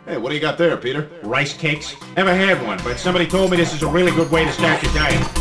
Hey, what do you got there, Peter? Rice cakes? Never had one, but somebody told me this is a really good way to start your diet.